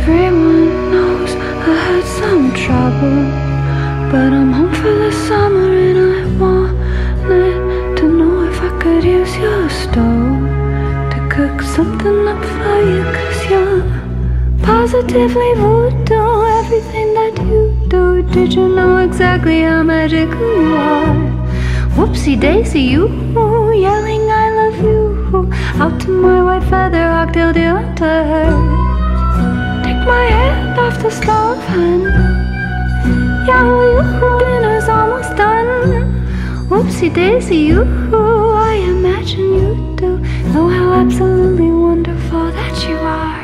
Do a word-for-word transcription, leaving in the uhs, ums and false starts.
Everyone knows I had some trouble, but I'm home for the summer and I wanted to know if I could use your stove to cook something up for you, cause you're positively voodoo, everything that you do. Did you know exactly how magical you are? Whoopsie daisy, you yelling I love you out to my white feather hawk till the altar. Take my hand off the stove and yeah, you dinner's almost done. Whoopsie daisy, you I imagine you do know how absolutely wonderful that you are.